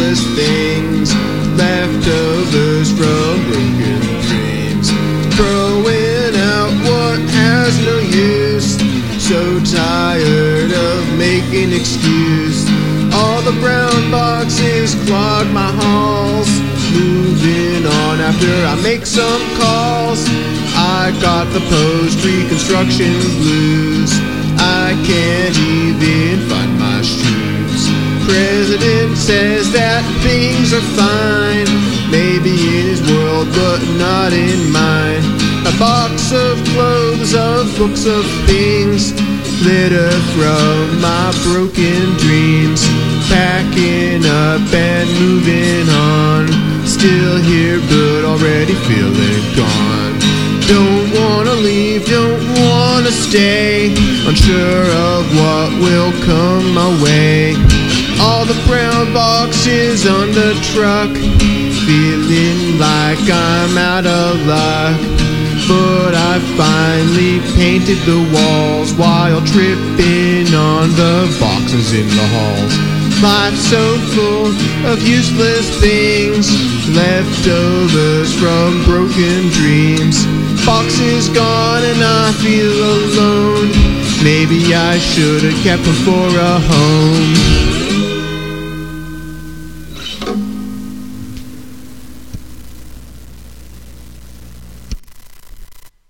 useless things, leftovers from broken dreams, throwing out what has no use, so tired of making excuse. All the brown boxes clog my halls, moving on after I make some calls. I got the post-reconstruction blues, I can't even find my shoes. President says that things are fine, maybe in his world but not in mine. A box of clothes, of books of things, litter from my broken dreams, packing up and moving on. Still here but already feeling gone. Don't wanna leave, don't wanna stay, unsure of what will come my way. All the brown boxes on the truck, feeling like I'm out of luck. But I finally painted the walls while tripping on the boxes in the halls. Life's so full of useless things, leftovers from broken dreams. Boxes gone and I feel alone, maybe I should have kept them for a home.